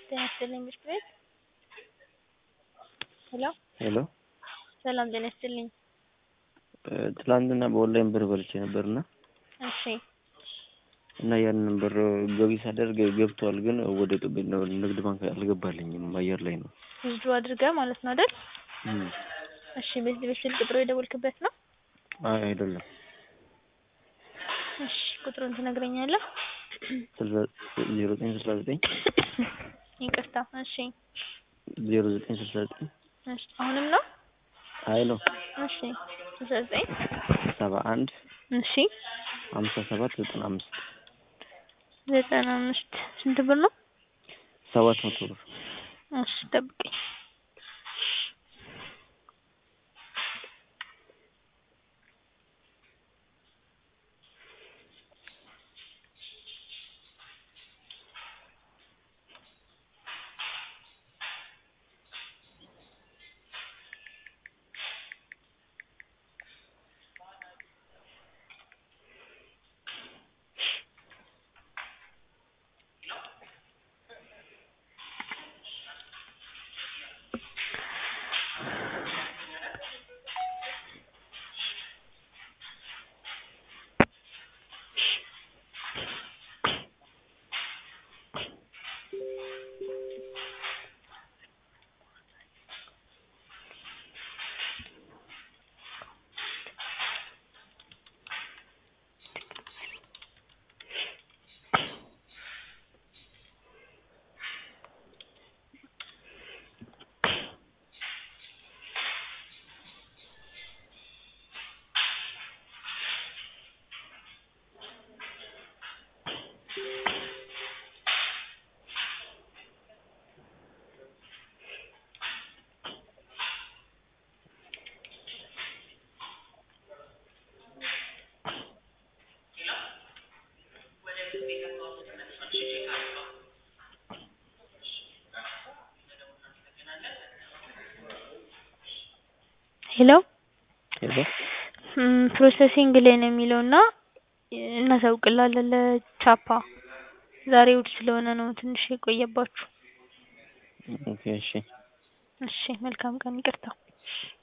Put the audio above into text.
ጤና ይስጥልኝ ምርት ቤት ሄሎ ሄሎ ሰላም ጤና ይስጥልኝ። ትላንትና በኦንላይን ብር በልቼ ነበርና እሺ እና ያንን ብር ገቢ ሳደርግ ገብቷል፣ ግን ወደ ንግድ ባንክ አልገባልኝም። አየር ላይ ነው። ውዝድሮ አድርገህ ማለት ነው አይደል? እሺ በዚህ በስልክ ቁጥሩ የደወልክበት ነው? አይ አይደለም። እሺ ቁጥሩን ትነግረኛለህ? 0969 ይቅርታ። እሺ 0969 እሺ አሁንም ነው? አይ ነው። እሺ 69 71 እሺ 57 95 95 ስንት ብር ነው? 700 ብር። እሺ ጠብቀኝ። ሄሎ ሄሎ ፕሮሰሲንግ ላይ ነው የሚለውና እናሳውቅልሃለን ለቻፓ። ዛሬ እሑድ ስለሆነ ነው ትንሽ የቆየባችሁ። ኦኬ እሺ። እሺ መልካም ቀን። ይቅርታ።